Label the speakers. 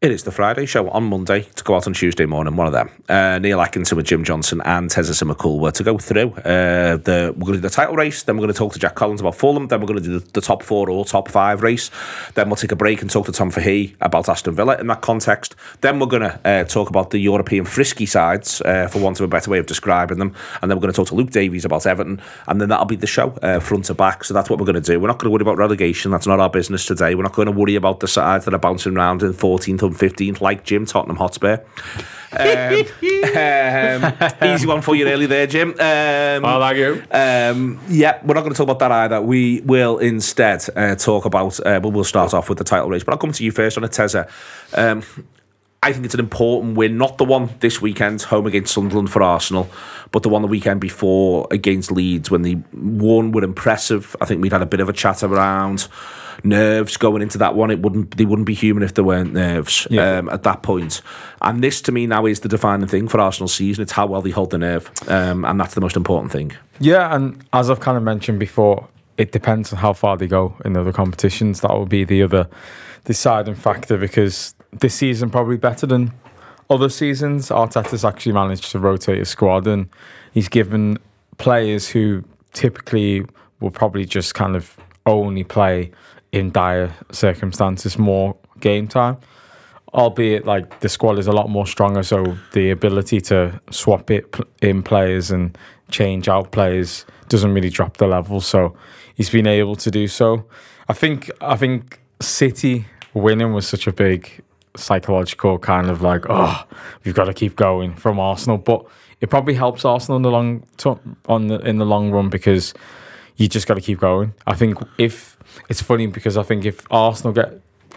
Speaker 1: It is the Friday show on Monday to go out on Tuesday morning, one of them. Neil Atkinson with Jim Johnson and Tezza McCool to go through. We're going to do the title race, then we're going to talk to Jack Collins about Fulham, then we're going to do the top 4 or top 5 race, then we'll take a break and talk to Tom Fahey about Aston Villa in that context. Then we're going to talk about the European frisky sides, for want of a better way of describing them, and then we're going to talk to Luke Davies about Everton, and then that'll be the show, front to back. So that's what we're going to do. We're not going to worry about relegation, that's not our business today. We're not going to worry about the sides that are bouncing around in 14th and 15th like Jim, Tottenham Hotspur. Easy one for you early there, Jim.
Speaker 2: Thank you.
Speaker 1: Yeah, we're not going to talk about that either. We will instead talk about, we'll start off with the title race, but I'll come to you first on it, Tezza. I think it's an important win, not the one this weekend, home against Sunderland for Arsenal, but the one the weekend before against Leeds when they won were impressive. I think we'd had a bit of a chat around nerves going into that one. They wouldn't be human if there weren't nerves at that point. And this, to me, now is the defining thing for Arsenal's season. It's how well they hold the nerve, and that's the most important thing.
Speaker 2: Yeah, and as I've kind of mentioned before, it depends on how far they go in other competitions. That will be the other deciding factor, because this season probably better than other seasons. Arteta's actually managed to rotate his squad, and he's given players who typically will probably just kind of only play in dire circumstances more game time, albeit like the squad is a lot more stronger, so the ability to swap it in players and change out players doesn't really drop the level, so he's been able to do so. I think City winning was such a big psychological kind of like, oh, we've got to keep going from Arsenal, but it probably helps Arsenal in the long run, because you just got to keep going. I think if Arsenal get